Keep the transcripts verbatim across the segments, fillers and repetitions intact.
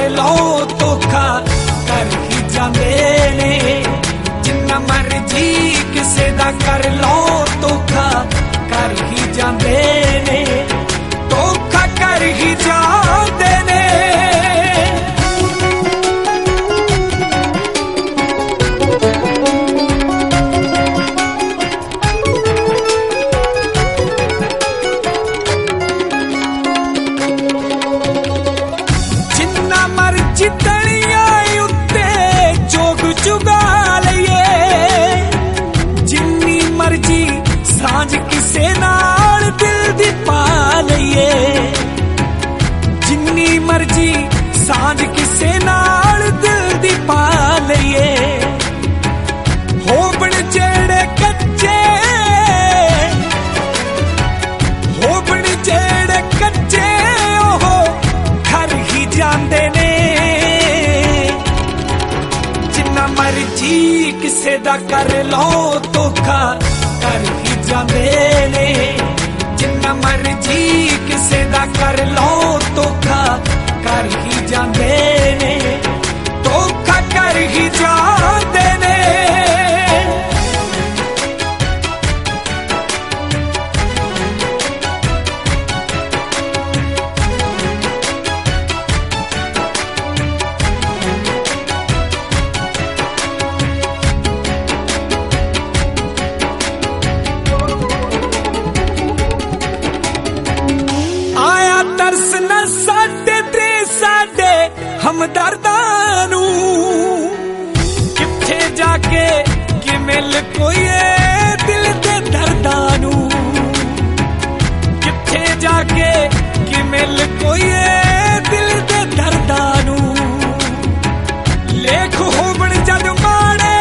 लो धोखा कर ही जांदे ने। जिन्ना मर्जी किसे दा कर लो धोखा कर ही जांदे ने, धोखा कर ही जांदे ने। जिन्ना मर्जी तलिया उत्ते जोग जुगा लईए, जिन्नी मर्जी सांझ किसे नाल दिल दी पा लईए, जिन्नी मर्जी सांझ किसे नाल दिल दी पा लईए। होबण जेड़े कच्चे होबण जेड़े कच्चे ओहो घर ही जांदे ने। जिन्ना मर्जी किसे दा कर लो धोखा कर ही जांदे ने। जिन्ना मर्जी किसे दा कर लो धोखा कर ही जांदे ने, धोखा कर ही जांदे ने। तरस न साडे ते साडे हमदर्दां नू, किथे जाके कि मिल कोई दिल दे दर्दां नू, किथे जाके कि मिल कोई दिल दे दर्दां नू। लेख होवण जद माड़े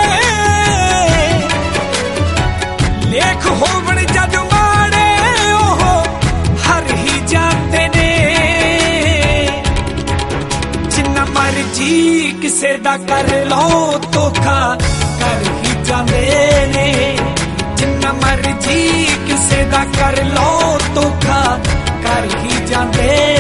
लेख होवण जद माड़े ओहो हर ही जांदे ने। जिन्ना मर्जी किसे दा कर लो धोखा कर ही जांदे ने। जिन्ना मर्जी किसे दा कर लो धोखा कर ही जांदे